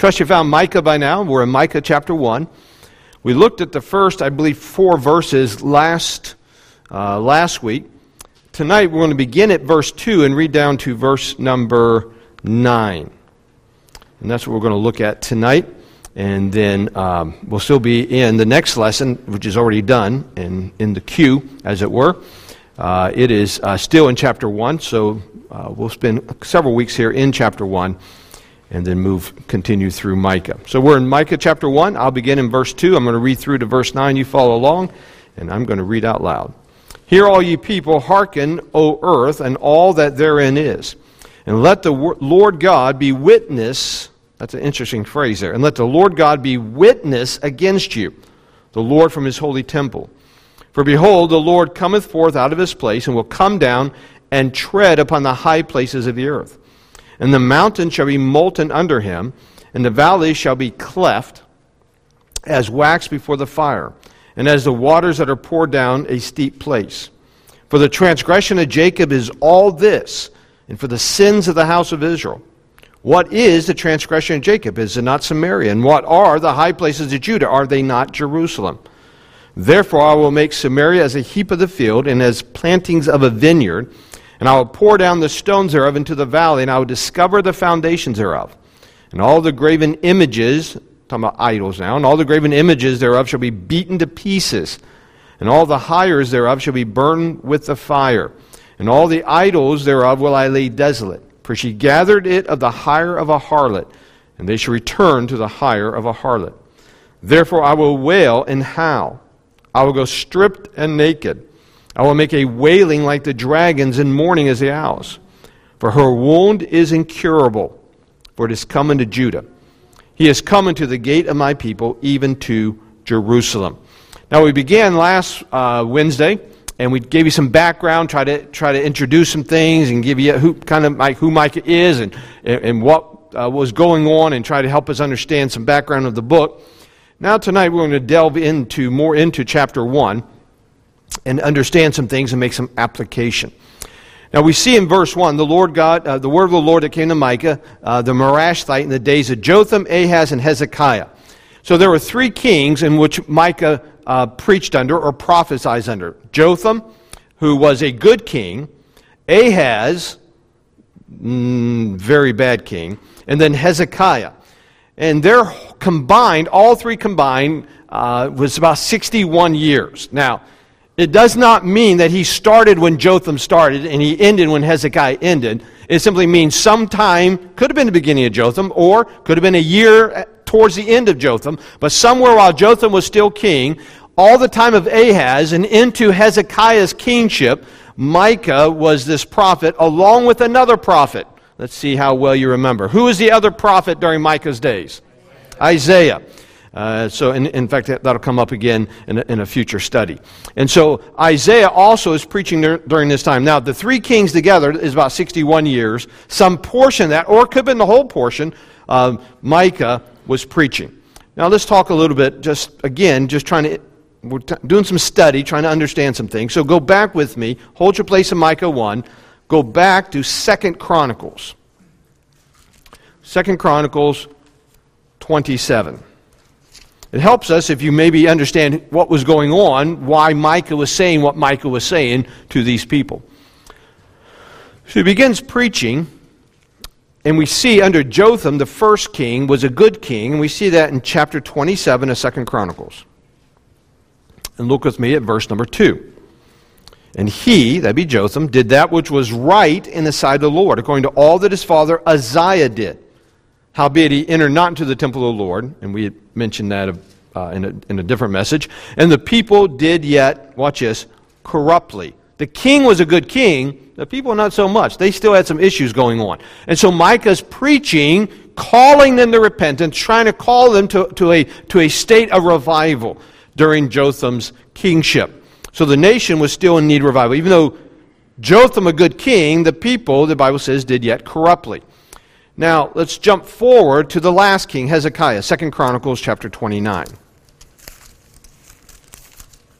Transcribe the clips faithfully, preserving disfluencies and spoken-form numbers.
trust you found Micah by now. We're in Micah chapter one. We looked at the first, I believe, four verses last, uh, last week. Tonight we're going to begin at verse two and read down to verse number nine. And that's what we're going to look at tonight. And then um, we'll still be in the next lesson, which is already done, in, in the queue, as it were. Uh, it is uh, still in chapter one, so uh, we'll spend several weeks here in chapter one and then move, continue through Micah. So we're in Micah chapter one. I'll begin in verse two. I'm going to read through to verse nine. You follow along, and I'm going to read out loud. Hear, all ye people, hearken, O earth, and all that therein is. And let the Lord God be witness. That's an interesting phrase there. And let the Lord God be witness against you, the Lord from his holy temple. For behold, the Lord cometh forth out of his place, and will come down and tread upon the high places of the earth. And the mountains shall be molten under him, and the valleys shall be cleft as wax before the fire, and as the waters that are poured down a steep place. For the transgression of Jacob is all this, and for the sins of the house of Israel. What is the transgression of Jacob? Is it not Samaria? And what are the high places of Judah? Are they not Jerusalem? Therefore I will make Samaria as a heap of the field, and as plantings of a vineyard. And I will pour down the stones thereof into the valley, and I will discover the foundations thereof. And all the graven images, talking about idols now, and all the graven images thereof shall be beaten to pieces. And all the hires thereof shall be burned with the fire. And all the idols thereof will I lay desolate. For she gathered it of the hire of a harlot, and they shall return to the hire of a harlot. Therefore I will wail and howl. I will go stripped and naked. I will make a wailing like the dragons, and mourning as the owls. For her wound is incurable, for it is come unto Judah. He is come unto the gate of my people, even to Jerusalem. Now we began last uh, Wednesday, and we gave you some background, try to try to introduce some things, and give you who kind of like who Micah is, and and what uh, was going on, and try to help us understand some background of the book. Now tonight we're going to delve into more into chapter one, and understand some things and make some application. Now we see in verse one, the Lord God, uh, the word of the Lord that came to Micah, uh, the Morashthite, in the days of Jotham, Ahaz, and Hezekiah. So there were three kings in which Micah uh, preached under or prophesied under. Jotham, who was a good king. Ahaz, mm, very bad king. And then Hezekiah. And they're combined, all three combined, uh, was about sixty-one years. Now, it does not mean that he started when Jotham started and he ended when Hezekiah ended. It simply means sometime, could have been the beginning of Jotham, or could have been a year towards the end of Jotham, but somewhere while Jotham was still king, all the time of Ahaz and into Hezekiah's kingship, Micah was this prophet along with another prophet. Let's see how well you remember. Who is the other prophet during Micah's days? Isaiah. Uh, so, in, in fact, that'll come up again in a, in a future study. And so, Isaiah also is preaching there, during this time. Now, the three kings together is about sixty-one years. Some portion of that, or it could have been the whole portion, um, Micah was preaching. Now, let's talk a little bit, just again, just trying to, we're t- doing some study, trying to understand some things. So, go back with me, hold your place in Micah one, go back to Second Chronicles. Second Chronicles twenty-seven. It helps us if you maybe understand what was going on, why Micah was saying what Micah was saying to these people. So he begins preaching, and we see under Jotham, the first king, was a good king, and we see that in chapter twenty-seven of Second Chronicles. And look with me at verse number two. And he, that be Jotham, did that which was right in the sight of the Lord, according to all that his father Uzziah did. Howbeit he entered not into the temple of the Lord, and we had mentioned that uh, in, a, in a different message. And the people did yet, watch this, corruptly. The king was a good king, the people not so much. They still had some issues going on. And so Micah's preaching, calling them to repentance, trying to call them to, to, a, to a state of revival during Jotham's kingship. So the nation was still in need of revival. Even though Jotham, a good king, the people, the Bible says, did yet corruptly. Now, let's jump forward to the last king, Hezekiah, Second Chronicles chapter twenty-nine.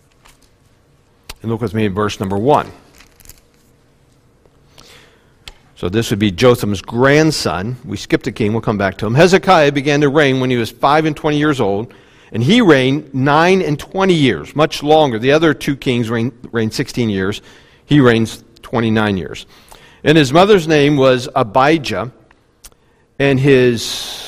And look with me at verse number one. So this would be Jotham's grandson. We skipped a king. We'll come back to him. Hezekiah began to reign when he was five and twenty years old, and he reigned nine and twenty years, much longer. The other two kings reigned, reigned sixteen years. He reigns twenty-nine years. And his mother's name was Abijah, and his...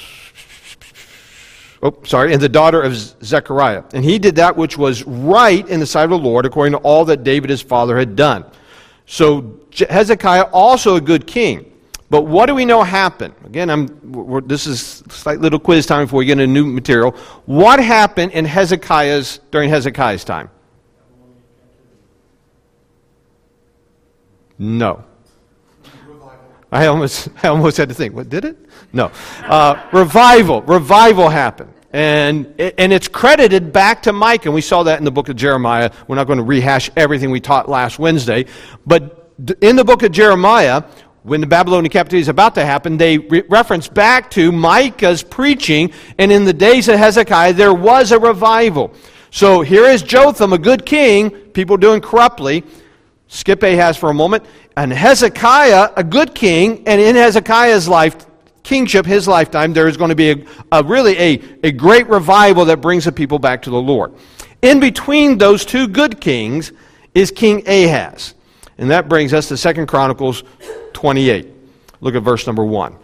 Oh, sorry, and the daughter of Zechariah. And he did that which was right in the sight of the Lord, according to all that David his father had done. So Hezekiah, also a good king. But what do we know happened? Again, I'm, we're, this is a slight little quiz time before we get into new material. What happened in Hezekiah's, during Hezekiah's time? No. I almost, I almost had to think, what, did it? No. Uh, revival. Revival happened. And, it, and it's credited back to Micah. And we saw that in the book of Jeremiah. We're not going to rehash everything we taught last Wednesday. But in the book of Jeremiah, when the Babylonian captivity is about to happen, they re- reference back to Micah's preaching. And in the days of Hezekiah, there was a revival. So here is Jotham, a good king, people doing corruptly. Skip Ahaz for a moment. And Hezekiah, a good king, and in Hezekiah's life, kingship, his lifetime, there is going to be a, a really a, a great revival that brings the people back to the Lord. In between those two good kings is King Ahaz. And that brings us to Second Chronicles twenty-eight. Look at verse number one.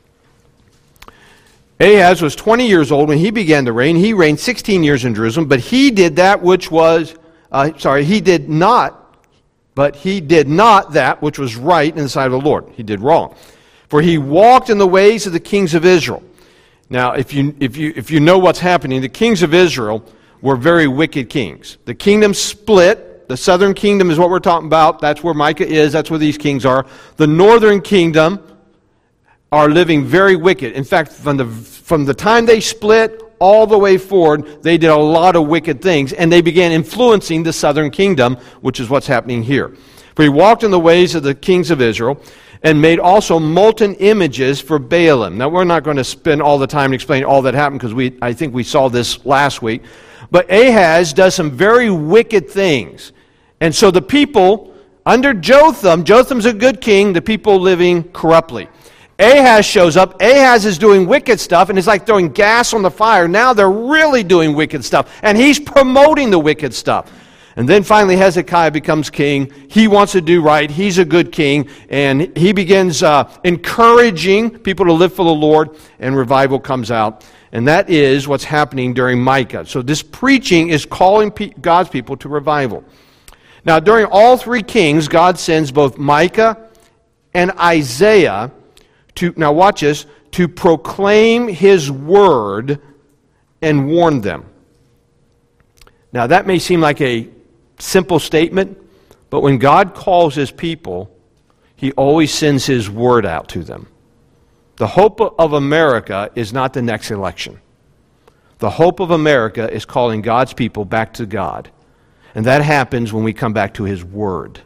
Ahaz was twenty years old when he began to reign. He reigned sixteen years in Jerusalem, but he did that which was, uh, sorry, he did not But he did not that which was right in the sight of the Lord. He did wrong. For he walked in the ways of the kings of Israel. Now, if you if you if you know what's happening, the kings of Israel were very wicked kings. The kingdom split. The southern kingdom is what we're talking about. That's where Micah is. That's where these kings are. The northern kingdom are living very wicked. In fact, from the from the time they split all the way forward, they did a lot of wicked things, and they began influencing the southern kingdom, which is what's happening here. For he walked in the ways of the kings of Israel, and made also molten images for Baalim. Now, we're not going to spend all the time explaining all that happened, because we I think we saw this last week. But Ahaz does some very wicked things. And so the people, under Jotham, Jotham's a good king, the people living corruptly. Ahaz shows up. Ahaz is doing wicked stuff, and it's like throwing gas on the fire. Now they're really doing wicked stuff, and he's promoting the wicked stuff. And then finally Hezekiah becomes king. He wants to do right. He's a good king, and he begins uh, encouraging people to live for the Lord, and revival comes out. And that is what's happening during Micah. So this preaching is calling pe- God's people to revival. Now, during all three kings, God sends both Micah and Isaiah to, now watch this, to proclaim his word and warn them. Now that may seem like a simple statement, but when God calls his people, he always sends his word out to them. The hope of America is not the next election. The hope of America is calling God's people back to God. And that happens when we come back to his word.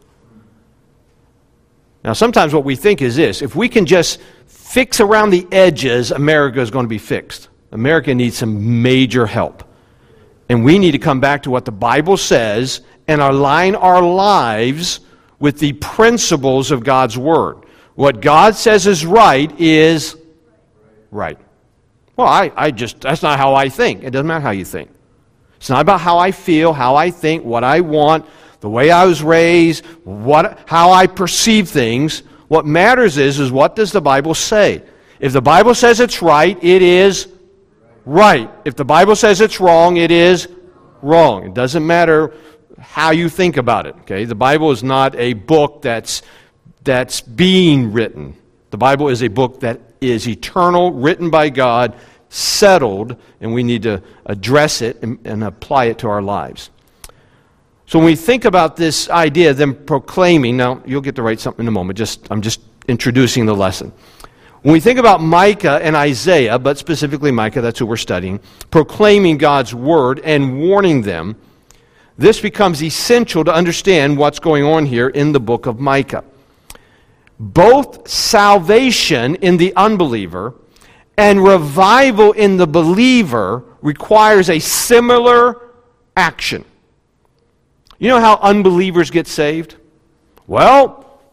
Now, sometimes what we think is this: if we can just fix around the edges, America is going to be fixed. America needs some major help. And we need to come back to what the Bible says and align our lives with the principles of God's word. What God says is right is right. Well, I, I just, that's not how I think. It doesn't matter how you think. It's not about how I feel, how I think, what I want, the way I was raised, what, how I perceive things. What matters is, is what does the Bible say? If the Bible says it's right, it is right. If the Bible says it's wrong, it is wrong. It doesn't matter how you think about it. Okay, the Bible is not a book that's that's being written. The Bible is a book that is eternal, written by God, settled, and we need to address it and, and apply it to our lives. So when we think about this idea of them proclaiming, now you'll get to write something in a moment, just I'm just introducing the lesson. When we think about Micah and Isaiah, but specifically Micah, that's who we're studying, proclaiming God's word and warning them, this becomes essential to understand what's going on here in the book of Micah. Both salvation in the unbeliever and revival in the believer requires a similar action. You know how unbelievers get saved? Well,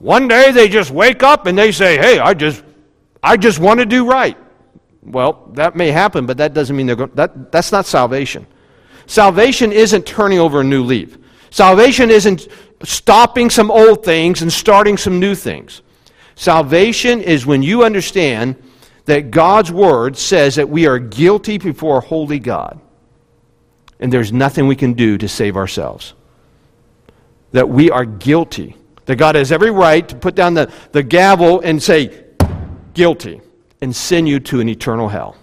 one day they just wake up and they say, hey, I just I just want to do right. Well, that may happen, but that doesn't mean they're going, that that's not salvation. Salvation isn't turning over a new leaf. Salvation isn't stopping some old things and starting some new things. Salvation is when you understand that God's Word says that we are guilty before a holy God. And there's nothing we can do to save ourselves. That we are guilty. That God has every right to put down the, the gavel and say, guilty, and send you to an eternal hell.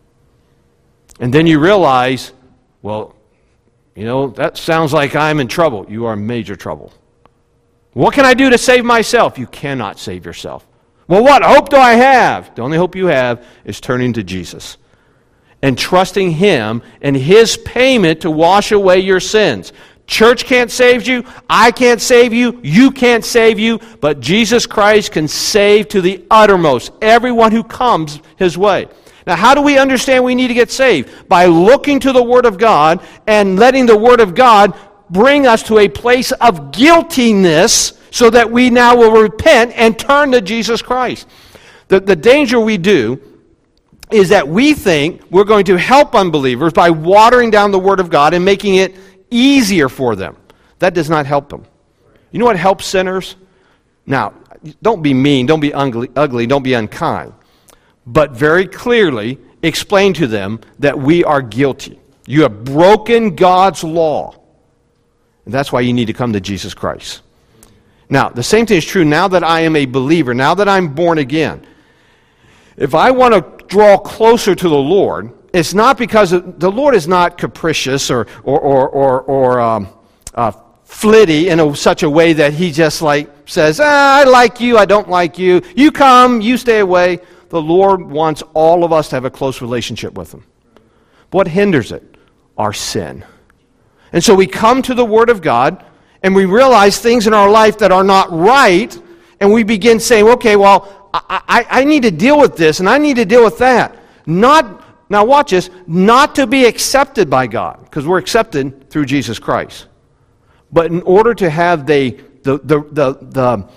And then you realize, well, you know, that sounds like I'm in trouble. You are in major trouble. What can I do to save myself? You cannot save yourself. Well, what hope do I have? The only hope you have is turning to Jesus and trusting Him and His payment to wash away your sins. Church can't save you. I can't save you. You can't save you. But Jesus Christ can save to the uttermost everyone who comes His way. Now, how do we understand we need to get saved? By looking to the Word of God and letting the Word of God bring us to a place of guiltiness so that we now will repent and turn to Jesus Christ. The, the danger we do is that we think we're going to help unbelievers by watering down the Word of God and making it easier for them. That does not help them. You know what helps sinners? Now, don't be mean, don't be ugly, ugly, don't be unkind. But very clearly explain to them that we are guilty. You have broken God's law. And that's why you need to come to Jesus Christ. Now, the same thing is true now that I am a believer, now that I'm born again. If I want to draw closer to the Lord, it's not because of, the Lord is not capricious or or or or, or um, uh, flitty in a, such a way that He just like says, ah, I like you, I don't like you. You come, you stay away. The Lord wants all of us to have a close relationship with Him. What hinders it? Our sin. And so we come to the Word of God, and we realize things in our life that are not right, and we begin saying, okay, well, I, I, I need to deal with this, and I need to deal with that. Not, now watch this, not to be accepted by God, because we're accepted through Jesus Christ. But in order to have the, the, the, the, the,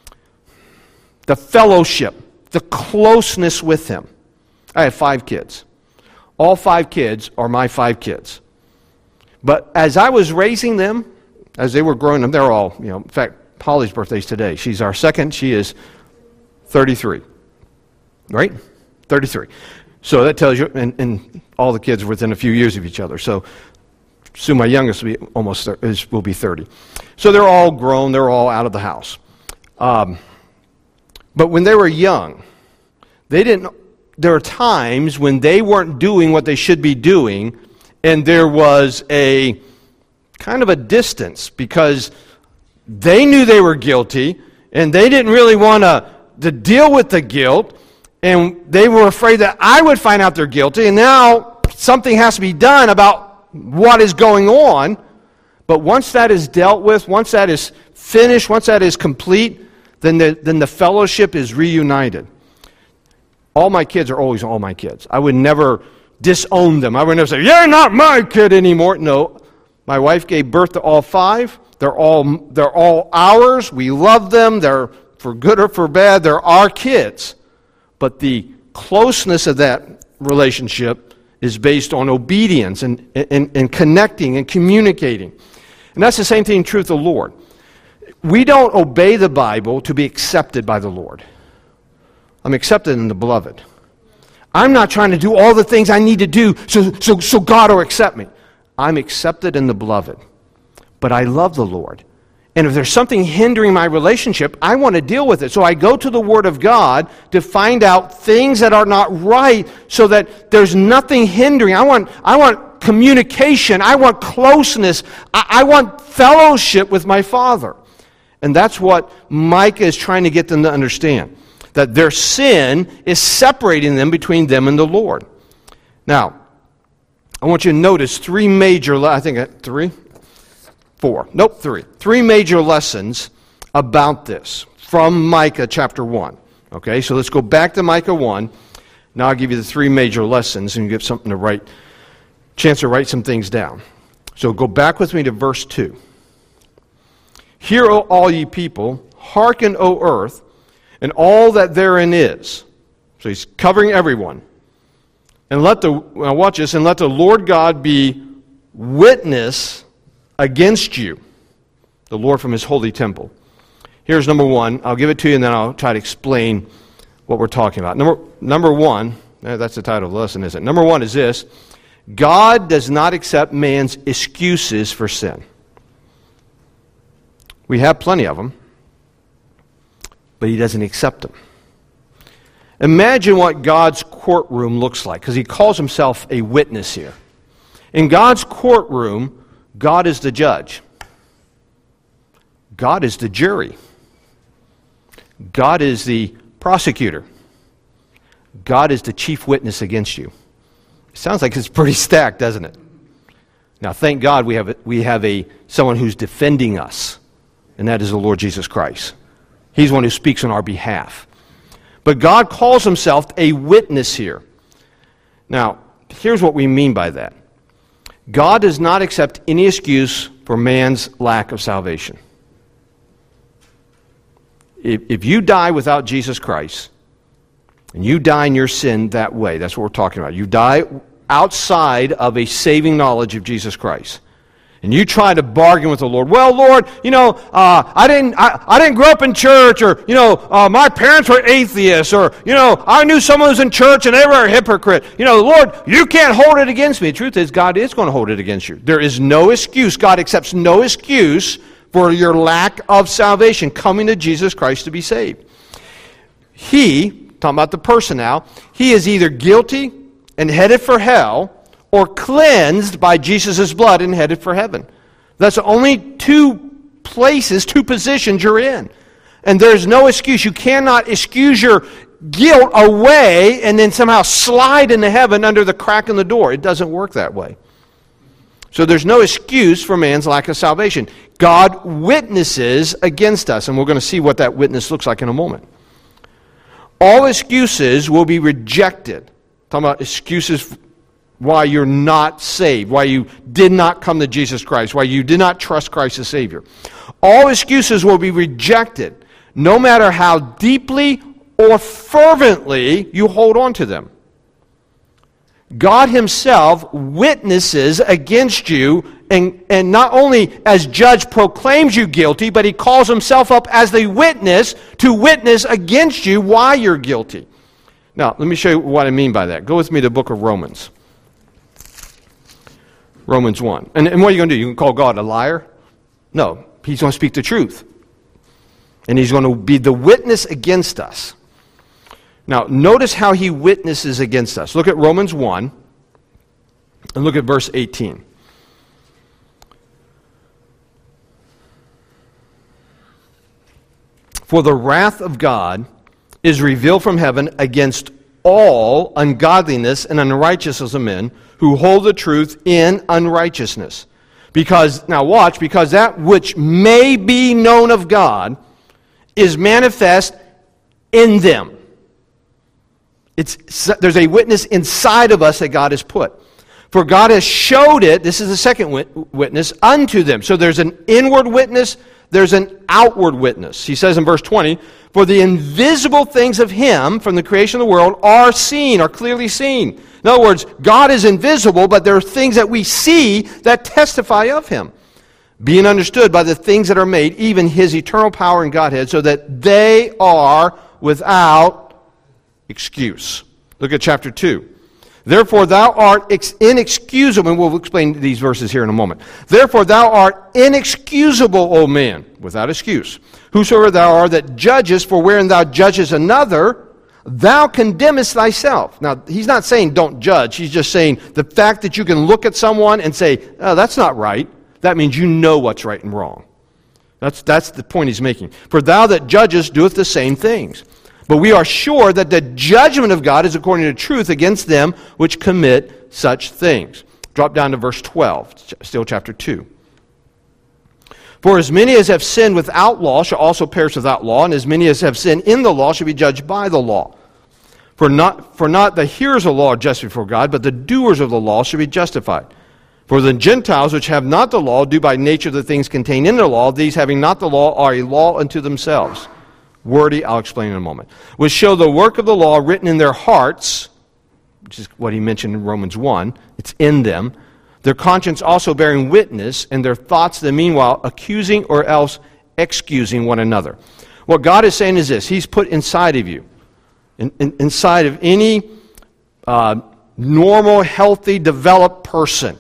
the fellowship, the closeness with Him. I have five kids. All five kids are my five kids. But as I was raising them, as they were growing up, they're all, you know, in fact, Holly's birthday's today. She's our second. She is thirty-three. Right? thirty-three. So that tells you, and, and all the kids are within a few years of each other. So soon my youngest will be almost is, will be thirty. So they're all grown. They're all out of the house. Um, but when they were young, they didn't. There are times when they weren't doing what they should be doing, and there was a kind of a distance because they knew they were guilty, and they didn't really want to to deal with the guilt, and they were afraid that I would find out they're guilty, and now something has to be done about what is going on. But once that is dealt with, once that is finished, once that is complete, then the, then the fellowship is reunited. All my kids are always all my kids. I would never disown them. I would never say, you're not my kid anymore. No, my wife gave birth to all five. They're all, they're all ours. We love them. They're for good or for bad. They're our kids. But the closeness of that relationship is based on obedience and, and, and connecting and communicating. And that's the same thing true with the Lord. We don't obey the Bible to be accepted by the Lord. I'm accepted in the beloved. I'm not trying to do all the things I need to do so, so, so God will accept me. I'm accepted in the beloved. But I love the Lord. And if there's something hindering my relationship, I want to deal with it. So I go to the Word of God to find out things that are not right so that there's nothing hindering. I want, I want communication. I want closeness. I, I want fellowship with my Father. And that's what Micah is trying to get them to understand. That their sin is separating them between them and the Lord. Now, I want you to notice three major, I think three? Four. Nope, three. Three major lessons about this from Micah chapter one. Okay, so let's go back to Micah one. Now I'll give you the three major lessons and you get something to write, chance to write some things down. So go back with me to verse two. Hear, O all ye people, hearken, O earth, and all that therein is. So he's covering everyone. And let the, now watch this, and let the Lord God be witness against you, the Lord from his holy temple. Here's number one. I'll give it to you, and then I'll try to explain what we're talking about. Number, number one, that's the title of the lesson, isn't it? Number one is this: God does not accept man's excuses for sin. We have plenty of them, but he doesn't accept them. Imagine what God's courtroom looks like, because he calls himself a witness here. In God's courtroom, God is the judge. God is the jury. God is the prosecutor. God is the chief witness against you. It sounds like it's pretty stacked, doesn't it? Now, thank God we have a, we have a someone who's defending us, and that is the Lord Jesus Christ. He's one who speaks on our behalf. But God calls himself a witness here. Now, here's what we mean by that. God does not accept any excuse for man's lack of salvation. If, if you die without Jesus Christ, and you die in your sin that way, that's what we're talking about. You die outside of a saving knowledge of Jesus Christ. And you try to bargain with the Lord. Well, Lord, you know, uh, I didn't, I, I didn't grow up in church, or you know, uh, my parents were atheists, or you know, I knew someone who was in church and they were a hypocrite. You know, Lord, you can't hold it against me. The truth is, God is going to hold it against you. There is no excuse. God accepts no excuse for your lack of salvation, coming to Jesus Christ to be saved. He, talking about the person now, he is either guilty and headed for hell, or cleansed by Jesus' blood and headed for heaven. That's only two places, two positions you're in. And there's no excuse. You cannot excuse your guilt away and then somehow slide into heaven under the crack in the door. It doesn't work that way. So there's no excuse for man's lack of salvation. God witnesses against us, and we're going to see what that witness looks like in a moment. All excuses will be rejected. Talking about excuses why you're not saved, why you did not come to Jesus Christ, why you did not trust Christ as Savior. All excuses will be rejected, no matter how deeply or fervently you hold on to them. God himself witnesses against you, and, and not only as judge proclaims you guilty, but he calls himself up as the witness to witness against you why you're guilty. Now, let me show you what I mean by that. Go with me to the book of Romans. Romans one. And, and what are you going to do? You can call God a liar? No. He's going to speak the truth. And he's going to be the witness against us. Now, notice how he witnesses against us. Look at Romans one, and look at verse eighteen. For the wrath of God is revealed from heaven against all ungodliness and unrighteousness of men who hold the truth in unrighteousness. Because, now watch, because that which may be known of God is manifest in them. It's, there's a witness inside of us that God has put. For God has showed it, this is the second wit- witness, unto them. So there's an inward witness, there's an outward witness. He says in verse twenty, for the invisible things of him from the creation of the world are seen, are clearly seen. In other words, God is invisible, but there are things that we see that testify of him, being understood by the things that are made, even his eternal power and Godhead, so that they are without excuse. Look at chapter two. Therefore thou art inexcusable, and we'll explain these verses here in a moment. Therefore thou art inexcusable, O man, without excuse. Whosoever thou art that judgest, for wherein thou judgest another, thou condemnest thyself. Now, he's not saying don't judge. He's just saying the fact that you can look at someone and say, oh, that's not right, that means you know what's right and wrong. That's, that's the point he's making. For thou that judgest doeth the same things. But we are sure that the judgment of God is according to truth against them which commit such things. Drop down to verse twelve, still chapter two. For as many as have sinned without law shall also perish without law, and as many as have sinned in the law shall be judged by the law. For not, for not the hearers of the law are just before God, but the doers of the law shall be justified. For the Gentiles which have not the law do by nature the things contained in the law. These having not the law are a law unto themselves. Wordy, I'll explain in a moment. Which show the work of the law written in their hearts, which is what he mentioned in Romans one. It's in them. Their conscience also bearing witness, and their thoughts the meanwhile accusing or else excusing one another. What God is saying is this. He's put inside of you, in, in, inside of any uh, normal, healthy, developed person,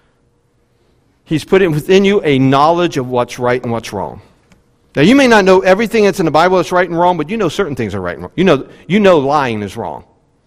He's put within you a knowledge of what's right and what's wrong. Now, you may not know everything that's in the Bible that's right and wrong, but you know certain things are right and wrong. You know, you know lying is wrong.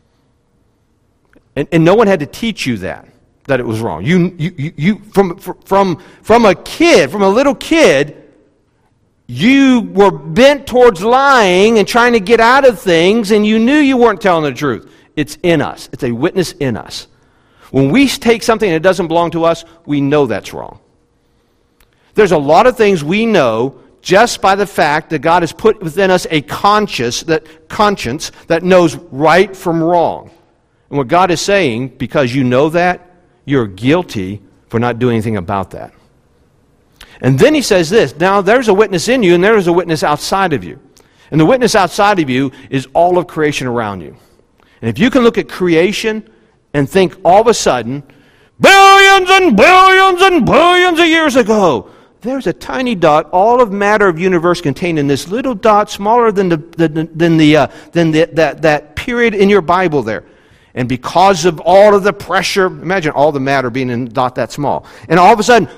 And, and no one had to teach you that, that it was wrong. You, you, you, you from, from, from a kid, from a little kid, you were bent towards lying and trying to get out of things, and you knew you weren't telling the truth. It's in us. It's a witness in us. When we take something that doesn't belong to us, we know that's wrong. There's a lot of things we know just by the fact that God has put within us a conscience that, conscience that knows right from wrong. And what God is saying, because you know that, you're guilty for not doing anything about that. And then he says this, now there's a witness in you and there is a witness outside of you. And the witness outside of you is all of creation around you. And if you can look at creation and think all of a sudden, billions and billions and billions of years ago, there's a tiny dot, all of matter of universe contained in this little dot, smaller than the than, than the uh, than the, that that period in your Bible there. And because of all of the pressure, imagine all the matter being in a dot that small, and all of a sudden,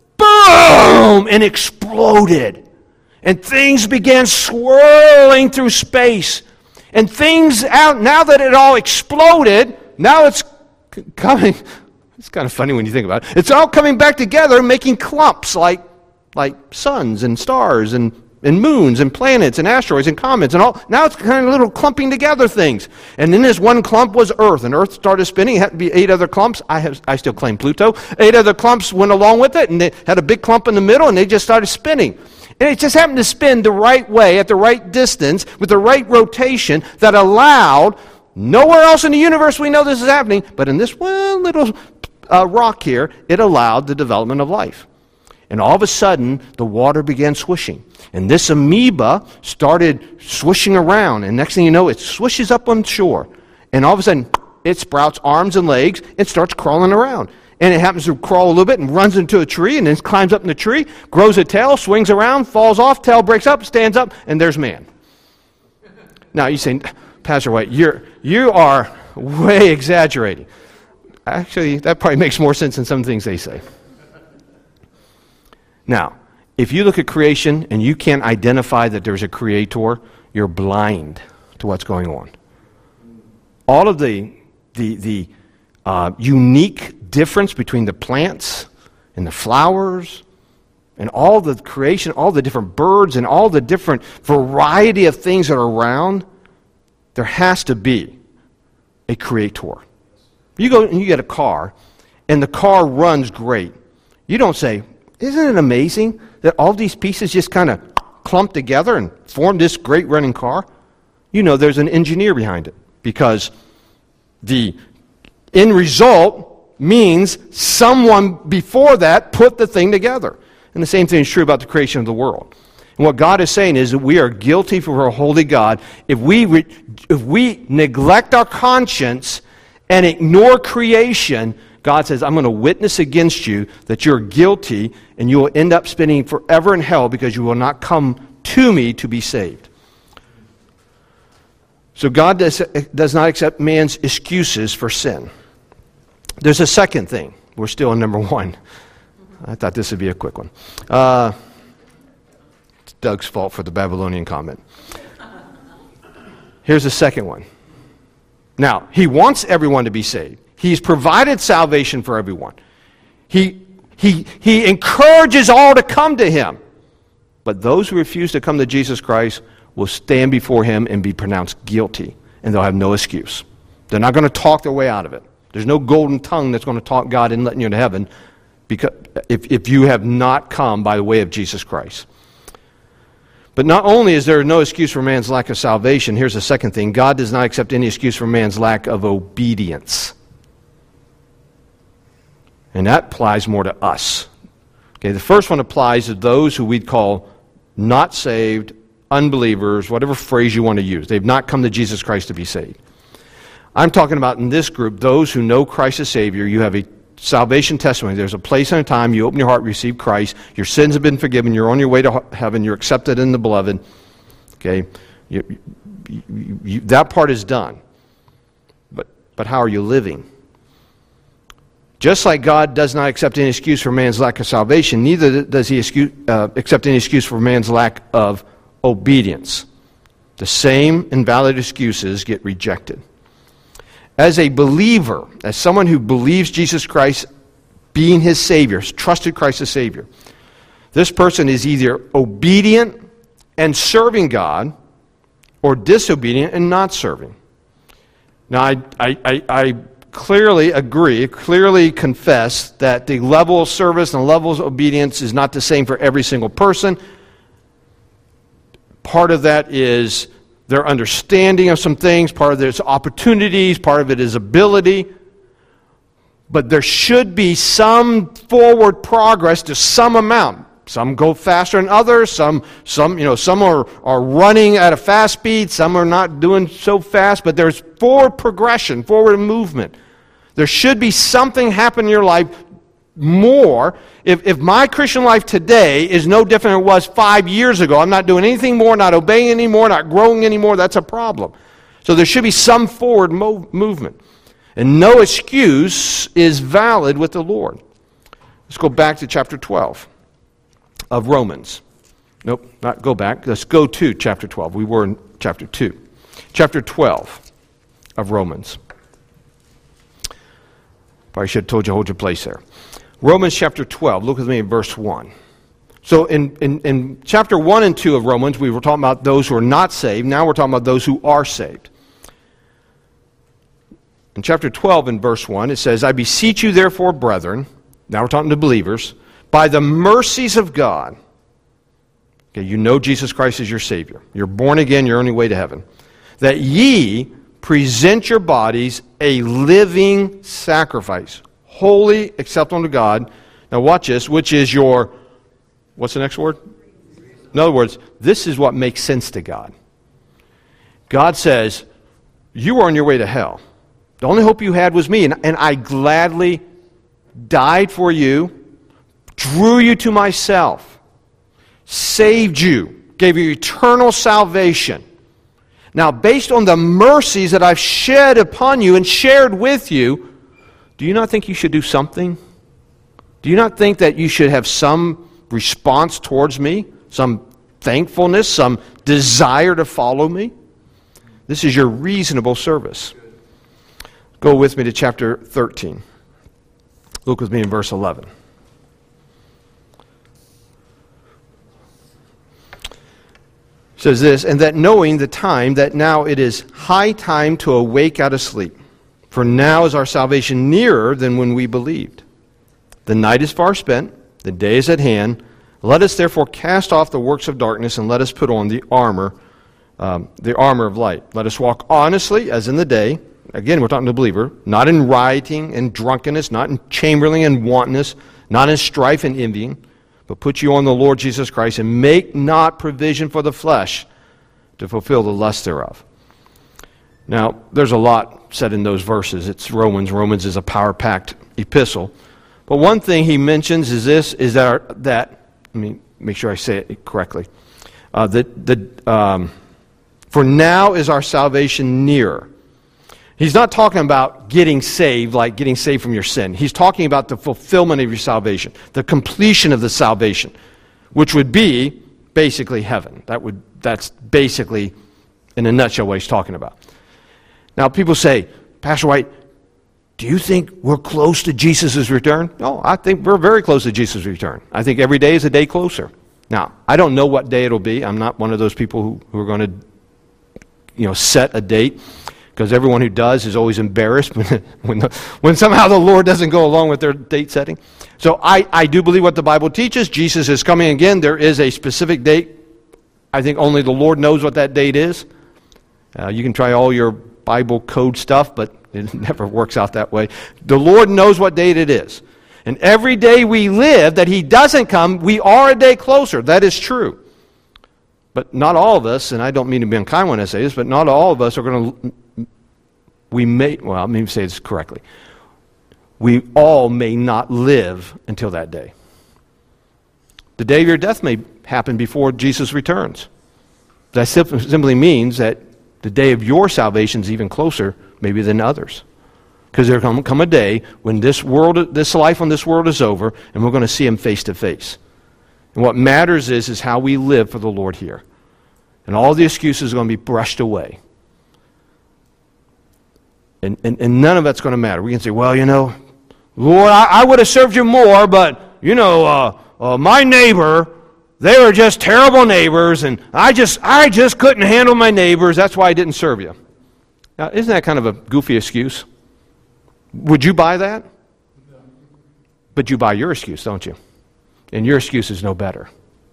boom, and exploded, and things began swirling through space, and things out. Now that it all exploded, now it's coming. It's kind of funny when you think about it. It's all coming back together, making clumps like. like suns and stars and, and moons and planets and asteroids and comets and all. Now it's kind of little clumping together things. And then this one clump was Earth, and Earth started spinning. It had to be eight other clumps. I have, I still claim Pluto. Eight other clumps went along with it, and they had a big clump in the middle, and they just started spinning. And it just happened to spin the right way, at the right distance, with the right rotation that allowed, nowhere else in the universe we know this is happening, but in this one little uh, rock here, it allowed the development of life. And all of a sudden, the water began swishing. And this amoeba started swishing around. And next thing you know, it swishes up on shore. And all of a sudden, it sprouts arms and legs and starts crawling around. And it happens to crawl a little bit and runs into a tree and then climbs up in the tree, grows a tail, swings around, falls off, tail breaks up, stands up, and there's man. Now, you say, Pastor White, you're, you are way exaggerating. Actually, that probably makes more sense than some things they say. Now, if you look at creation and you can't identify that there's a creator, you're blind to what's going on. All of the, the, the uh, unique difference between the plants and the flowers and all the creation, all the different birds and all the different variety of things that are around, there has to be a creator. You go and you get a car, and the car runs great. You don't say, isn't it amazing that all these pieces just kind of clump together and form this great running car? You know there's an engineer behind it, because the end result means someone before that put the thing together. And the same thing is true about the creation of the world. And what God is saying is that we are guilty for a holy God if we re- if we neglect our conscience and ignore creation. God says, I'm going to witness against you that you're guilty, and you will end up spending forever in hell because you will not come to me to be saved. So God does, does not accept man's excuses for sin. There's a second thing. We're still on number one. I thought this would be a quick one. Uh, it's Doug's fault for the Babylonian comment. Here's the second one. Now, he wants everyone to be saved. He's provided salvation for everyone. He, he, he encourages all to come to him. But those who refuse to come to Jesus Christ will stand before him and be pronounced guilty, and they'll have no excuse. They're not going to talk their way out of it. There's no golden tongue that's going to talk God and letting you into heaven because if, if you have not come by the way of Jesus Christ. But not only is there no excuse for man's lack of salvation, here's the second thing. God does not accept any excuse for man's lack of obedience. And that applies more to us. Okay, the first one applies to those who we'd call not saved, unbelievers, whatever phrase you want to use. They've not come to Jesus Christ to be saved. I'm talking about in this group, those who know Christ as Savior. You have a salvation testimony. There's a place and a time you open your heart, receive Christ. Your sins have been forgiven. You're on your way to heaven. You're accepted in the beloved. Okay, you, you, you, that part is done. But but how are you living? Just like God does not accept any excuse for man's lack of salvation, neither does he excuse, uh, accept any excuse for man's lack of obedience. The same invalid excuses get rejected. As a believer, as someone who believes Jesus Christ being his Savior, trusted Christ as Savior, this person is either obedient and serving God or disobedient and not serving. Now, I, I, I, I clearly agree, clearly confess that the level of service and the level of obedience is not the same for every single person. Part of that is their understanding of some things, part of it is opportunities, part of it is ability. But there should be some forward progress to some amount. Some go faster than others, some some you know, some are, are running at a fast speed, some are not doing so fast, but there's forward progression, forward movement. There should be something happen in your life more. If, if my Christian life today is no different than it was five years ago, I'm not doing anything more, not obeying anymore, not growing anymore, that's a problem. So there should be some forward mo- movement. And no excuse is valid with the Lord. Let's go back to chapter twelve of Romans. Nope, not go back. Let's go to chapter twelve. We were in chapter two. Chapter twelve of Romans. Probably should have told you hold your place there. Romans chapter twelve. Look with me in verse one. So in, in, in chapter one and two of Romans, we were talking about those who are not saved. Now we're talking about those who are saved. In chapter twelve in verse one, it says, I beseech you therefore, brethren, now we're talking to believers, by the mercies of God. Okay, you know Jesus Christ is your Savior. You're born again, you're on your way to heaven. That ye present your bodies a living sacrifice, holy, acceptable to God. Now watch this, which is your, what's the next word? In other words, this is what makes sense to God. God says, you are on your way to hell. The only hope you had was me, and, and I gladly died for you, drew you to myself, saved you, gave you eternal salvation. Now, based on the mercies that I've shed upon you and shared with you, do you not think you should do something? Do you not think that you should have some response towards me, some thankfulness, some desire to follow me? This is your reasonable service. Go with me to chapter thirteen. Look with me in verse eleven. It says this, and that knowing the time, that now it is high time to awake out of sleep. For now is our salvation nearer than when we believed. The night is far spent, the day is at hand. Let us therefore cast off the works of darkness, and let us put on the armor, um, the armor of light. Let us walk honestly as in the day. Again, we're talking to the believer, not in rioting and drunkenness, not in chambering and wantonness, not in strife and envying, but put you on the Lord Jesus Christ, and make not provision for the flesh to fulfill the lust thereof. Now, there's a lot said in those verses. It's Romans. Romans is a power-packed epistle. But one thing he mentions is this, is that, our, that let me make sure I say it correctly, uh, that, that um, for now is our salvation nearer. He's not talking about getting saved, like getting saved from your sin. He's talking about the fulfillment of your salvation, the completion of the salvation, which would be basically heaven. That would that's basically, in a nutshell, what he's talking about. Now, people say, Pastor White, do you think we're close to Jesus' return? No, I think we're very close to Jesus' return. I think every day is a day closer. Now, I don't know what day it'll be. I'm not one of those people who, who are going to, you know, set a date. Because everyone who does is always embarrassed when when, the, when somehow the Lord doesn't go along with their date setting. So I, I do believe what the Bible teaches. Jesus is coming again. There is a specific date. I think only the Lord knows what that date is. Uh, you can try all your Bible code stuff, but it never works out that way. The Lord knows what date it is. And every day we live that he doesn't come, we are a day closer. That is true. But not all of us, and I don't mean to be unkind when I say this, but not all of us are going to, we may, well, let me say this correctly. We all may not live until that day. The day of your death may happen before Jesus returns. That simply means that the day of your salvation is even closer maybe than others. Because there will come a day when this world, this life on this world is over, and we're going to see him face to face. And what matters is, is how we live for the Lord here. And all the excuses are going to be brushed away. And, and, and none of that's going to matter. We can say, well, you know, Lord, I, I would have served you more, but, you know, uh, uh, my neighbor, they were just terrible neighbors, and I just I just couldn't handle my neighbors. That's why I didn't serve you. Now, isn't that kind of a goofy excuse? Would you buy that? No. But you buy your excuse, don't you? And your excuse is no better.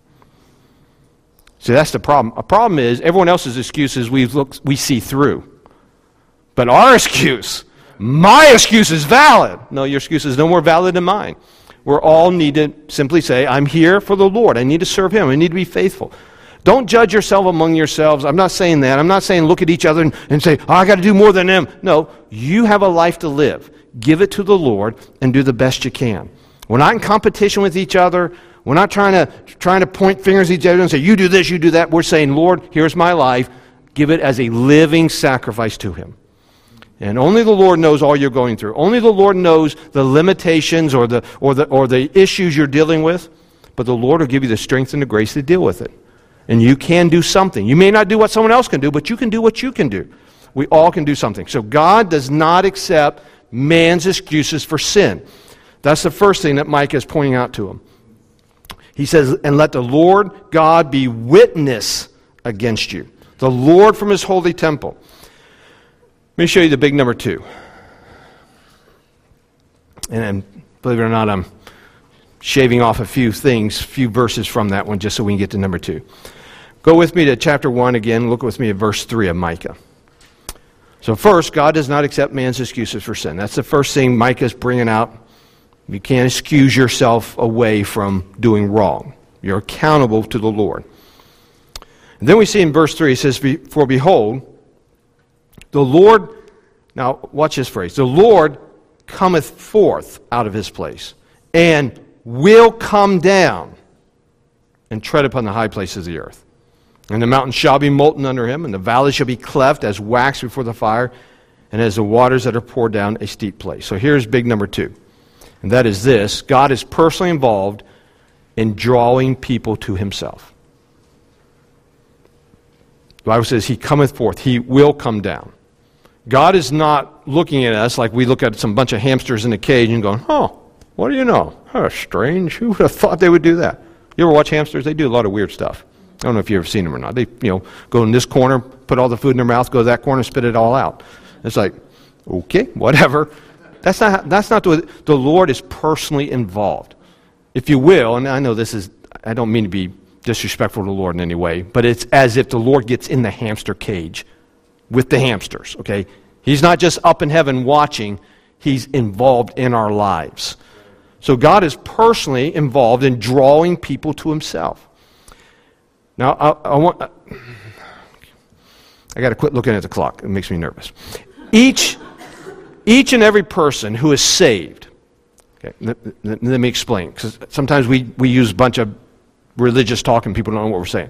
See, that's the problem. A problem is everyone else's excuses we look we see through. But our excuse, my excuse is valid. No, your excuse is no more valid than mine. We all need to simply say, I'm here for the Lord. I need to serve him. I need to be faithful. Don't judge yourself among yourselves. I'm not saying that. I'm not saying look at each other and, and say, oh, I got to do more than them. No, you have a life to live. Give it to the Lord and do the best you can. We're not in competition with each other. We're not trying to trying to point fingers at each other and say, you do this, you do that. We're saying, Lord, here's my life. Give it as a living sacrifice to him. And only the Lord knows all you're going through. Only the Lord knows the limitations or the or the or the issues you're dealing with. But the Lord will give you the strength and the grace to deal with it. And you can do something. You may not do what someone else can do, but you can do what you can do. We all can do something. So God does not accept man's excuses for sin. That's the first thing that Micah is pointing out to him. He says, and let the Lord God be witness against you. The Lord from his holy temple. Let me show you the big number two. And then, believe it or not, I'm shaving off a few things, a few verses from that one, just so we can get to number two. Go with me to chapter one again. Look with me at verse three of Micah. So first, God does not accept man's excuses for sin. That's the first thing Micah's bringing out. You can't excuse yourself away from doing wrong. You're accountable to the Lord. And then we see in verse three, it says, for behold, the Lord, now watch this phrase, the Lord cometh forth out of his place, and will come down and tread upon the high places of the earth. And the mountains shall be molten under him, and the valleys shall be cleft as wax before the fire, and as the waters that are poured down a steep place. So here's big number two, and that is this: God is personally involved in drawing people to himself. The Bible says he cometh forth, he will come down. God is not looking at us like we look at some bunch of hamsters in a cage and going, oh, what do you know? Oh, strange. Who would have thought they would do that? You ever watch hamsters? They do a lot of weird stuff. I don't know if you've ever seen them or not. They, you know, go in this corner, put all the food in their mouth, go to that corner, spit it all out. It's like, okay, whatever. That's not, that's not the, the Lord is personally involved. If you will, and I know this is, I don't mean to be disrespectful to the Lord in any way, but it's as if the Lord gets in the hamster cage with the hamsters, okay? He's not just up in heaven watching, he's involved in our lives. So God is personally involved in drawing people to himself. Now, I, I want, I got to quit looking at the clock. It makes me nervous. Each, each and every person who is saved, okay, let, let, let me explain, because sometimes we, we use a bunch of religious talk and people don't know what we're saying.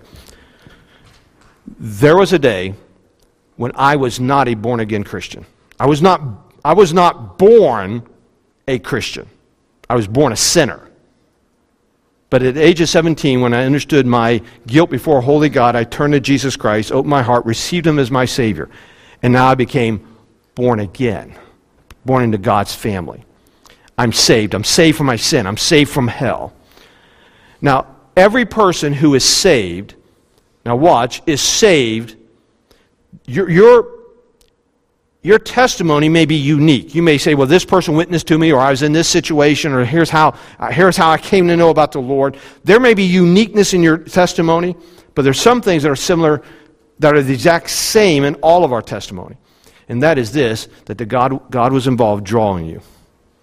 There was a day when I was not a born-again Christian. I was not, I was not born a Christian. I was born a sinner. But at the age of seventeen, when I understood my guilt before a holy God, I turned to Jesus Christ, opened my heart, received him as my Savior. And now I became born again, born into God's family. I'm saved. I'm saved from my sin. I'm saved from hell. Now, every person who is saved, now watch, is saved. Your, your, your testimony may be unique. You may say, well, this person witnessed to me, or I was in this situation, or here's how, uh, here's how I came to know about the Lord. There may be uniqueness in your testimony, but there's some things that are similar, that are the exact same in all of our testimony. And that is this, that the God, God was involved drawing you.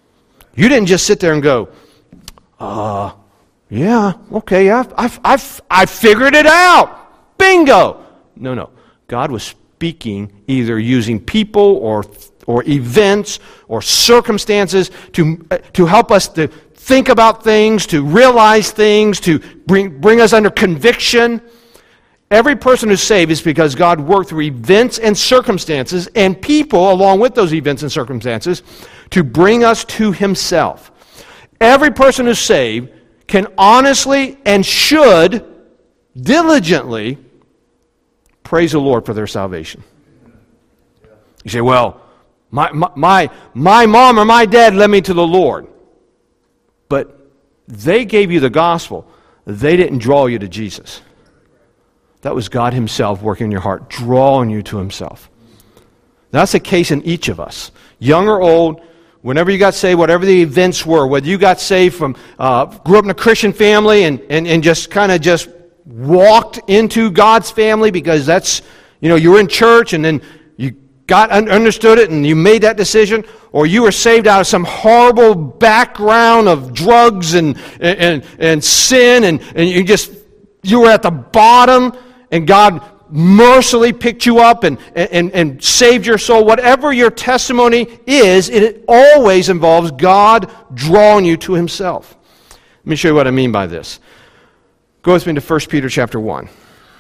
You didn't just sit there and go, uh, yeah, okay, I've, I've, I've, I figured it out. Bingo. No, no. God was speaking either using people or or events or circumstances to uh, to help us to think about things, to realize things, to bring bring us under conviction. Every person who's saved is because God worked through events and circumstances and people along with those events and circumstances to bring us to Himself. Every person who's saved can honestly and should diligently praise the Lord for their salvation. You say, well, my, my, my, my mom or my dad led me to the Lord. But they gave you the gospel. They didn't draw you to Jesus. That was God Himself working in your heart, drawing you to Himself. That's the case in each of us. Young or old, whenever you got saved, whatever the events were, whether you got saved from, uh, grew up in a Christian family and, and, and just kind of just walked into God's family because that's, you know, you were in church and then you got understood it and you made that decision, or you were saved out of some horrible background of drugs and and, and sin and, and you just, you were at the bottom and God mercifully picked you up and, and, and saved your soul. Whatever your testimony is, it always involves God drawing you to Himself. Let me show you what I mean by this. Go with me to First Peter chapter one.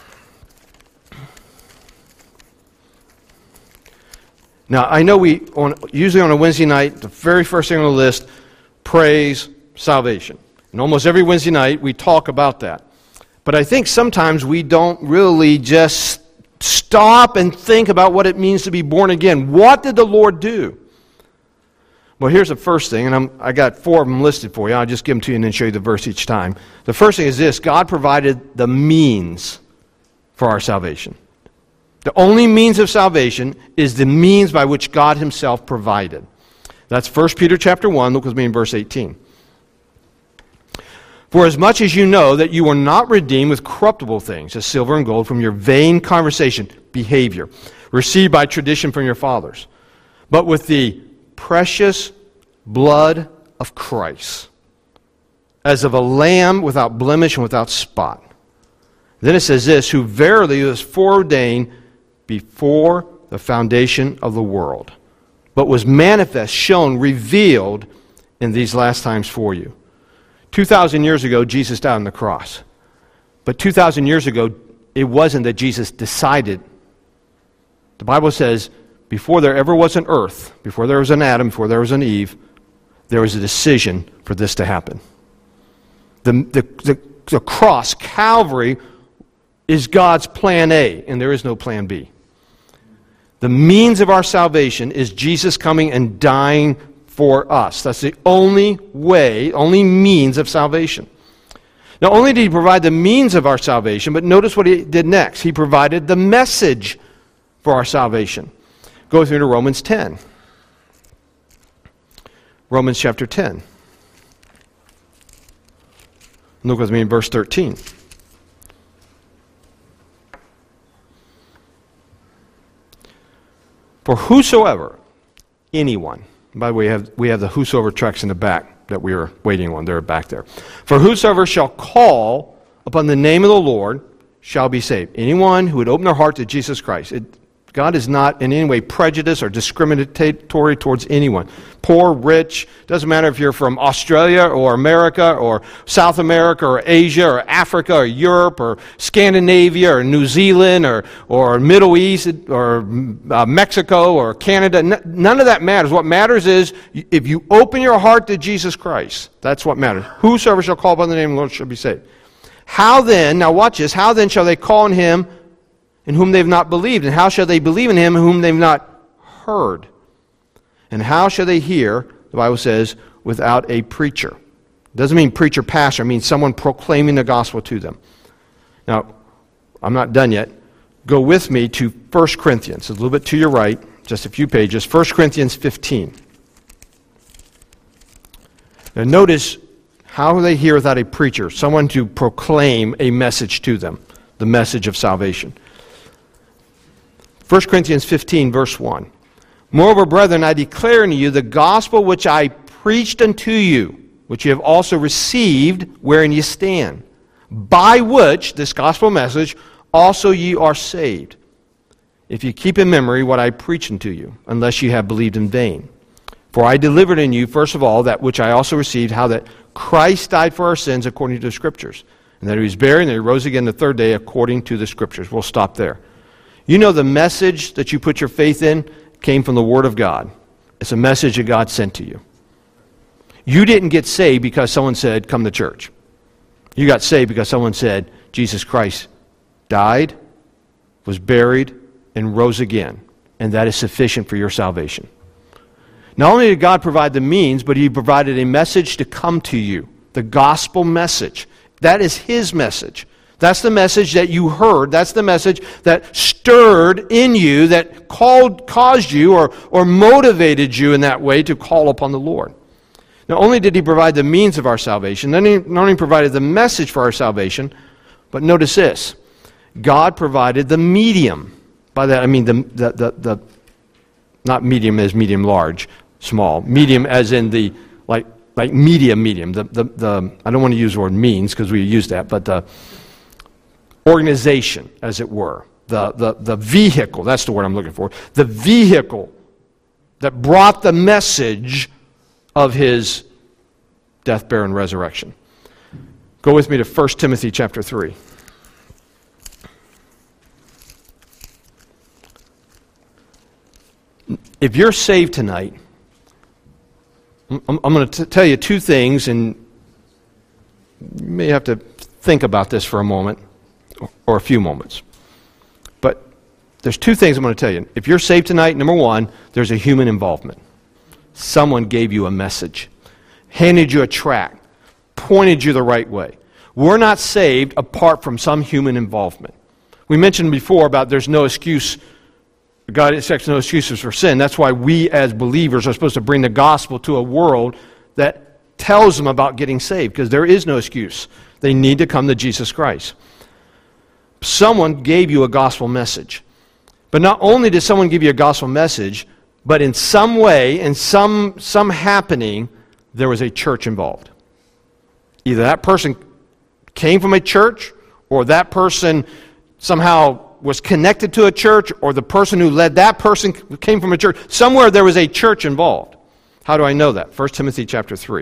Now, I know we, on, usually on a Wednesday night, the very first thing on the list, praise, salvation. And almost every Wednesday night, we talk about that. But I think sometimes we don't really just stop and think about what it means to be born again. What did the Lord do? Well, here's the first thing, and I'm, I got four of them listed for you. I'll just give them to you and then show you the verse each time. The first thing is this: God provided the means for our salvation. The only means of salvation is the means by which God Himself provided. That's First Peter chapter one. Look with me in verse eighteen. For as much as you know that you were not redeemed with corruptible things, as silver and gold, from your vain conversation, behavior, received by tradition from your fathers, but with the precious blood of Christ, as of a lamb without blemish and without spot. Then it says this: who verily was foreordained before the foundation of the world, but was manifest, shown, revealed in these last times for you. Two thousand years ago, Jesus died on the cross. But two thousand years ago, it wasn't that Jesus decided. The Bible says, before there ever was an earth, before there was an Adam, before there was an Eve, there was a decision for this to happen. The, the, the, the cross, Calvary, is God's plan A, and there is no plan B. The means of our salvation is Jesus coming and dying for us. That's the only way, only means of salvation. Not only did He provide the means of our salvation, but notice what He did next. He provided the message for our salvation. Go through to Romans ten. Romans chapter ten. Look with me in verse thirteen. For whosoever, anyone, by the way, we have, we have the whosoever tracks in the back that we were waiting on. They're back there. For whosoever shall call upon the name of the Lord shall be saved. Anyone who would open their heart to Jesus Christ. It, God is not in any way prejudiced or discriminatory towards anyone. Poor, rich, doesn't matter if you're from Australia or America or South America or Asia or Africa or Europe or Scandinavia or New Zealand or, or Middle East or uh, Mexico or Canada. N- none of that matters. What matters is if you open your heart to Jesus Christ, that's what matters. Whosoever shall call upon the name of the Lord shall be saved. How then, now watch this, how then shall they call on Him in whom they have not believed? And how shall they believe in Him in whom they have not heard? And how shall they hear, the Bible says, without a preacher? It doesn't mean preacher, pastor. It means someone proclaiming the gospel to them. Now, I'm not done yet. Go with me to First Corinthians. A little bit to your right, just a few pages. First Corinthians fifteen. Now notice, how do they hear without a preacher? Someone to proclaim a message to them, the message of salvation. First Corinthians fifteen, verse one. Moreover, brethren, I declare unto you the gospel which I preached unto you, which you have also received, wherein ye stand, by which, this gospel message, also ye are saved, if you keep in memory what I preached unto you, unless you have believed in vain. For I delivered in you, first of all, that which I also received, how that Christ died for our sins according to the Scriptures, and that he was buried, and that he rose again the third day according to the Scriptures. We'll stop there. You know the message that you put your faith in came from the Word of God. It's a message that God sent to you. You didn't get saved because someone said, come to church. You got saved because someone said, Jesus Christ died, was buried, and rose again. And that is sufficient for your salvation. Not only did God provide the means, but he provided a message to come to you. The gospel message. That is his message. That's the message that you heard. That's the message that stirred in you, that called, caused you or, or motivated you in that way to call upon the Lord. Not only did he provide the means of our salvation, then he not only provided the message for our salvation, but notice this. God provided the medium. By that I mean the, the, the, the not medium as medium large, small. Medium as in the, like, like media medium. The, the, the, I don't want to use the word means because we use that, but the organization, as it were. The, the, the vehicle, that's the word I'm looking for. The vehicle that brought the message of his death, burial, and resurrection. Go with me to First Timothy chapter three. If you're saved tonight, I'm, I'm going to tell you two things, and you may have to think about this for a moment, or, or a few moments. But there's two things I'm going to tell you. If you're saved tonight, number one, there's a human involvement. Someone gave you a message, handed you a tract, pointed you the right way. We're not saved apart from some human involvement. We mentioned before about there's no excuse. God accepts no excuses for sin. That's why we as believers are supposed to bring the gospel to a world that tells them about getting saved, because there is no excuse. They need to come to Jesus Christ. Someone gave you a gospel message. But not only did someone give you a gospel message, but in some way, in some, some happening, there was a church involved. Either that person came from a church, or that person somehow was connected to a church, or the person who led that person came from a church. Somewhere there was a church involved. How do I know that? First Timothy chapter three.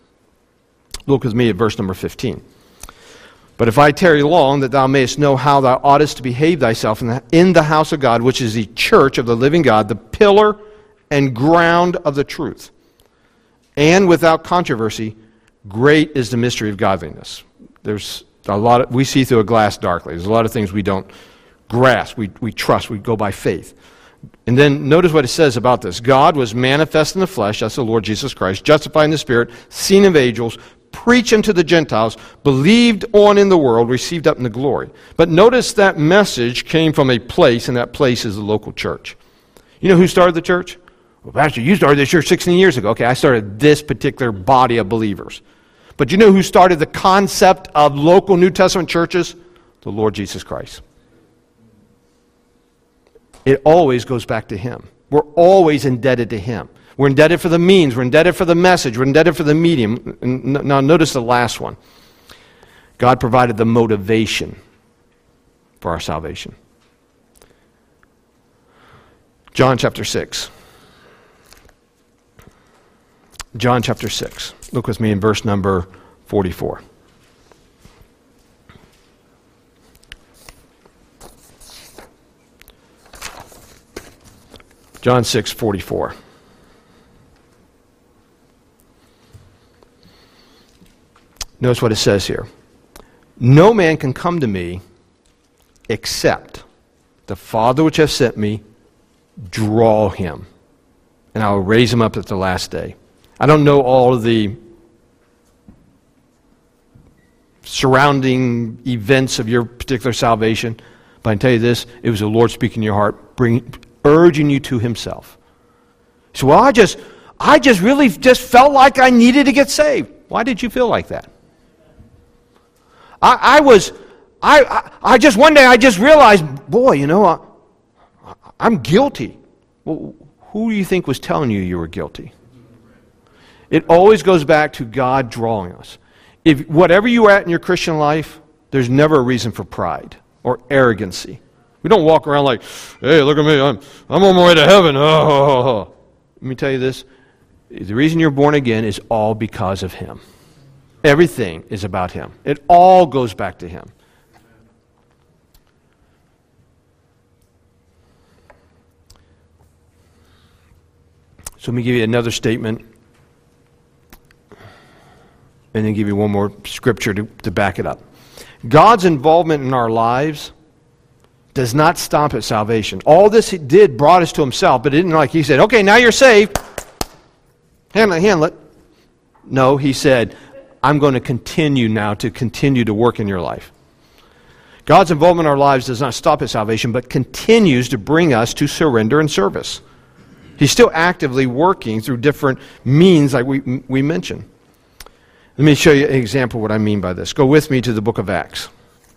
Look with me at verse number fifteen. But if I tarry long, that thou mayest know how thou oughtest to behave thyself in the, in the house of God, which is the church of the living God, the pillar and ground of the truth. And without controversy, great is the mystery of godliness. There's a lot of, we see through a glass darkly. There's a lot of things we don't grasp, we, we trust, we go by faith. And then notice what it says about this. God was manifest in the flesh, that's the Lord Jesus Christ, justified in the Spirit, seen of angels, preached unto the Gentiles, believed on in the world, received up in the glory. But notice that message came from a place, and that place is the local church. You know who started the church? Well, Pastor, you started this church sixteen years ago. Okay, I started this particular body of believers. But you know who started the concept of local New Testament churches? The Lord Jesus Christ. It always goes back to him. We're always indebted to him. We're indebted for the means. We're indebted for the message. We're indebted for the medium. Now notice the last one. God provided the motivation for our salvation. John chapter six. John chapter six. Look with me in verse number forty-four. John six forty-four. Notice what it says here. No man can come to me except the Father which hath sent me draw him, and I will raise him up at the last day. I don't know all of the surrounding events of your particular salvation, but I can tell you this, it was the Lord speaking in your heart, bring, urging you to himself. So, well, I just, I just really just felt like I needed to get saved. Why did you feel like that? I, I was, I, I, I just, one day I just realized, boy, you know, I, I'm guilty. Well, who do you think was telling you you were guilty? It always goes back to God drawing us. If whatever you're at in your Christian life, there's never a reason for pride or arrogancy. We don't walk around like, hey, look at me, I'm, I'm on my way to heaven. Oh. Let me tell you this. The reason you're born again is all because of Him. Everything is about Him. It all goes back to Him. So let me give you another statement, and then give you one more scripture to, to back it up. God's involvement in our lives does not stop at salvation. All this He did brought us to Himself, but it didn't like He said, okay, now you're saved. Handle it, handle it. No, He said, I'm going to continue now to continue to work in your life. God's involvement in our lives does not stop at salvation, but continues to bring us to surrender and service. He's still actively working through different means like we, we mentioned. Let me show you an example of what I mean by this. Go with me to the book of Acts.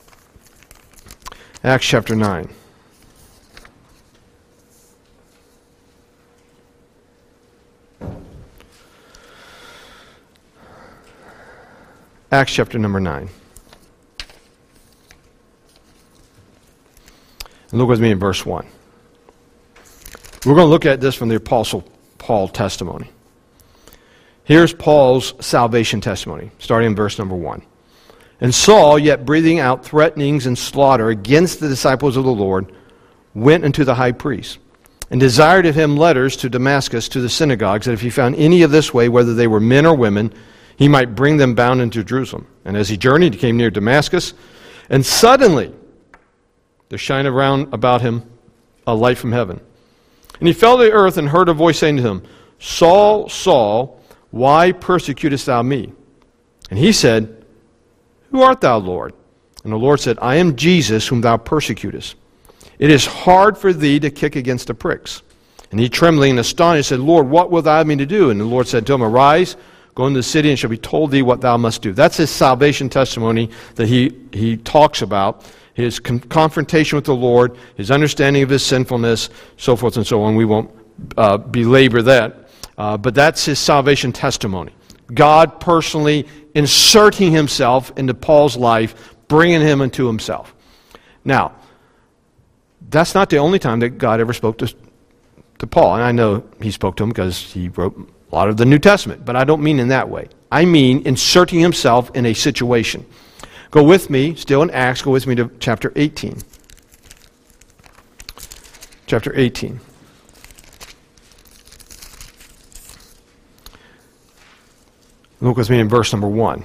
Acts chapter nine. Acts chapter number nine. And look with me in verse one. We're going to look at this from the Apostle Paul testimony. Here's Paul's salvation testimony, starting in verse number one. And Saul, yet breathing out threatenings and slaughter against the disciples of the Lord, went unto the high priest, and desired of him letters to Damascus to the synagogues, that if he found any of this way, whether they were men or women, he might bring them bound into Jerusalem. And as he journeyed, he came near Damascus, and suddenly there shined around about him a light from heaven. And he fell to the earth and heard a voice saying to him, Saul, Saul, why persecutest thou me? And he said, Who art thou, Lord? And the Lord said, I am Jesus whom thou persecutest. It is hard for thee to kick against the pricks. And he, trembling and astonished, said, Lord, what wilt thou have me to do? And the Lord said to him, Arise, go into the city, and shall be told thee what thou must do. That's his salvation testimony that he, he talks about. His con- confrontation with the Lord, his understanding of his sinfulness, so forth and so on. We won't uh, belabor that. Uh, but that's his salvation testimony. God personally inserting himself into Paul's life, bringing him into himself. Now, that's not the only time that God ever spoke to, to Paul. And I know he spoke to him because he wrote a lot of the New Testament. But I don't mean in that way. I mean inserting himself in a situation. Go with me, still in Acts, go with me to chapter eighteen. Chapter eighteen. Look with me in verse number one.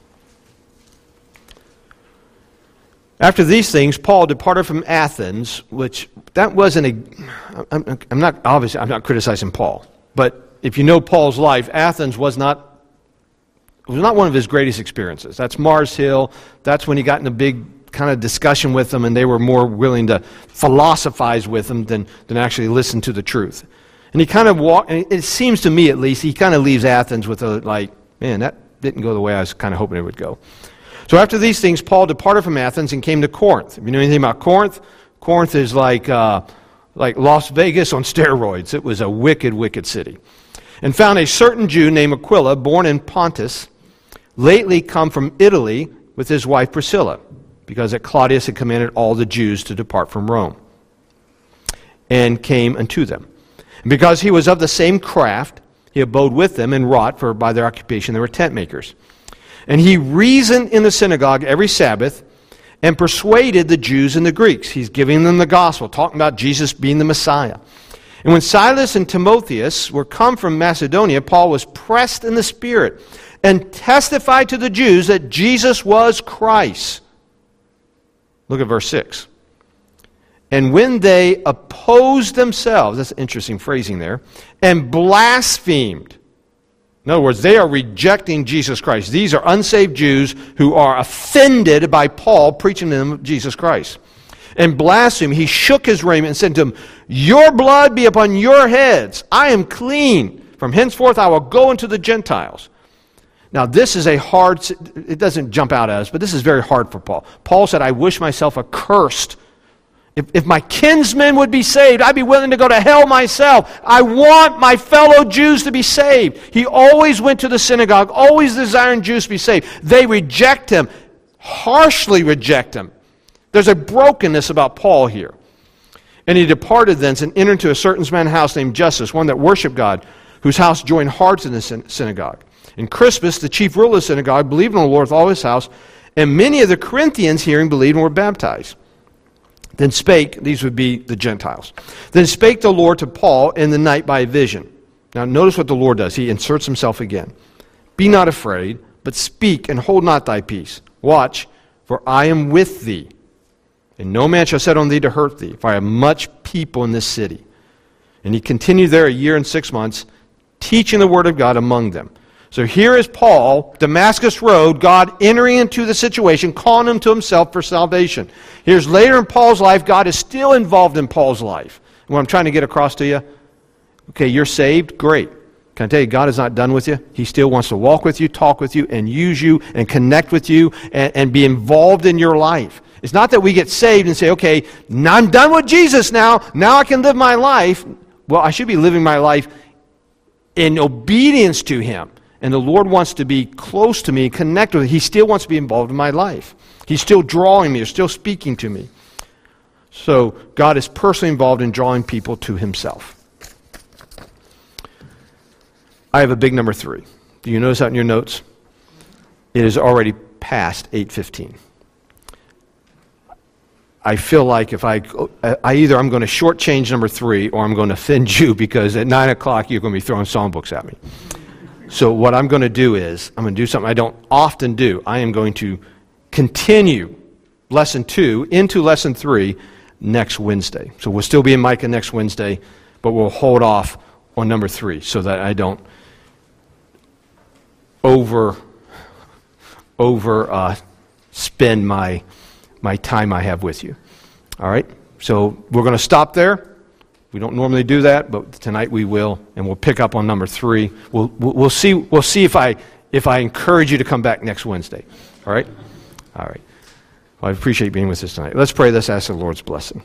After these things, Paul departed from Athens, which that wasn't a... I'm, I'm not, obviously, I'm not criticizing Paul. But if you know Paul's life, Athens was not It was not one of his greatest experiences. That's Mars Hill. That's when he got in a big kind of discussion with them, and they were more willing to philosophize with him than, than actually listen to the truth. And he kind of walked, and it seems to me at least, he kind of leaves Athens with a, like, man, that didn't go the way I was kind of hoping it would go. So after these things, Paul departed from Athens and came to Corinth. If you know anything about Corinth, Corinth is like, uh, like Las Vegas on steroids. It was a wicked, wicked city. And found a certain Jew named Aquila, born in Pontus, lately come from Italy with his wife Priscilla, because that Claudius had commanded all the Jews to depart from Rome, and came unto them. And because he was of the same craft, he abode with them and wrought, for by their occupation they were tent makers. And he reasoned in the synagogue every Sabbath, and persuaded the Jews and the Greeks. He's giving them the gospel, talking about Jesus being the Messiah. And when Silas and Timotheus were come from Macedonia, Paul was pressed in the Spirit, and testified to the Jews that Jesus was Christ. Look at verse six. And when they opposed themselves, that's interesting phrasing there, and blasphemed. In other words, they are rejecting Jesus Christ. These are unsaved Jews who are offended by Paul preaching to them Jesus Christ. And blasphemed, he shook his raiment and said to them, Your blood be upon your heads. I am clean. From henceforth I will go into the Gentiles. Now, this is a hard, it doesn't jump out at us, but this is very hard for Paul. Paul said, I wish myself accursed If, if my kinsmen would be saved, I'd be willing to go to hell myself. I want my fellow Jews to be saved. He always went to the synagogue, always desiring Jews to be saved. They reject him, harshly reject him. There's a brokenness about Paul here. And he departed thence and entered into a certain man's house named Justus, one that worshiped God, whose house joined hard to the synagogue. And Crispus, the chief ruler of the synagogue, believed in the Lord with all his house, and many of the Corinthians hearing believed and were baptized. Then spake, these would be the Gentiles, then spake the Lord to Paul in the night by a vision. Now notice what the Lord does. He inserts himself again. Be not afraid, but speak and hold not thy peace. Watch, for I am with thee. And no man shall set on thee to hurt thee, for I have much people in this city. And he continued there a year and six months, teaching the word of God among them. So here is Paul, Damascus Road, God entering into the situation, calling him to himself for salvation. Here's later in Paul's life, God is still involved in Paul's life. And what I'm trying to get across to you, okay, you're saved, great. Can I tell you, God is not done with you? He still wants to walk with you, talk with you, and use you, and connect with you, and, and be involved in your life. It's not that we get saved and say, okay, now I'm done with Jesus now, now I can live my life. Well, I should be living my life in obedience to him. And the Lord wants to be close to me, connect with me. He still wants to be involved in my life. He's still drawing me, he's still speaking to me. So God is personally involved in drawing people to himself. I have a big number three. Do you notice that in your notes? It is already past eight fifteen. I feel like if I, I either I'm going to shortchange number three or I'm going to offend you, because at nine o'clock you're going to be throwing songbooks at me. So what I'm going to do is, I'm going to do something I don't often do. I am going to continue lesson two into lesson three next Wednesday. So we'll still be in Micah next Wednesday, but we'll hold off on number three so that I don't over, over uh, spend my, my time I have with you. All right? So we're going to stop there. We don't normally do that, but tonight we will, and we'll pick up on number three. We'll we'll see we'll see if I if I encourage you to come back next Wednesday. All right, all right. Well, I appreciate being with us tonight. Let's pray. Let's ask the Lord's blessing.